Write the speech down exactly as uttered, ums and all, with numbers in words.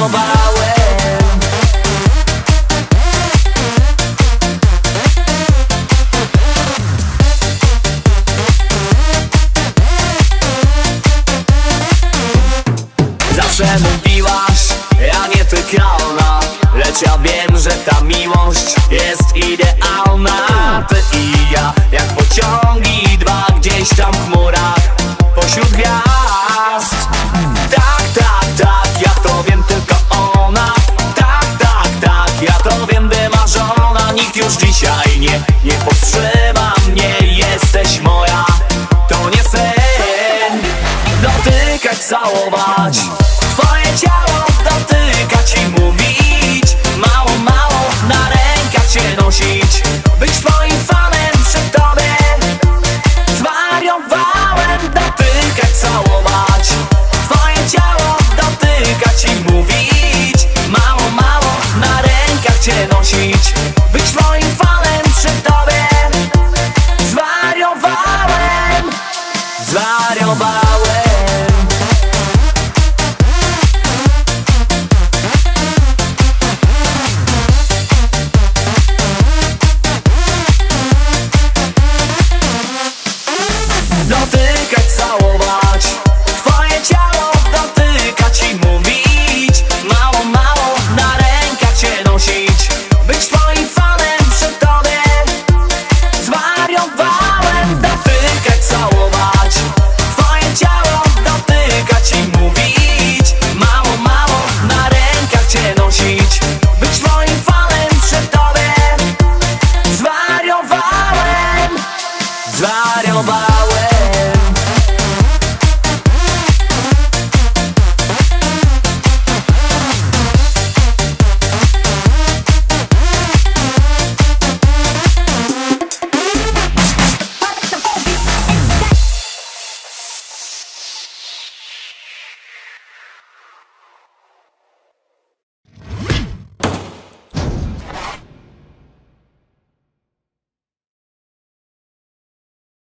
całowałem. Zawsze mówiłaś, ja nietykalna, lecz ja wiem, że ta miłość jest idealna. Ty i ja, jak pociągi dwa, gdzieś tam w chmurach, pośród gwiazd. Tak, tak, tak, ja to wiem, tylko ona. Tak, tak, tak, ja to wiem, wymarzona. Nikt już dzisiaj nie, nie powstrzyma mnie. Jesteś moja, to nie sen. Dotykać, całować twoje ciało, dotykać i mówić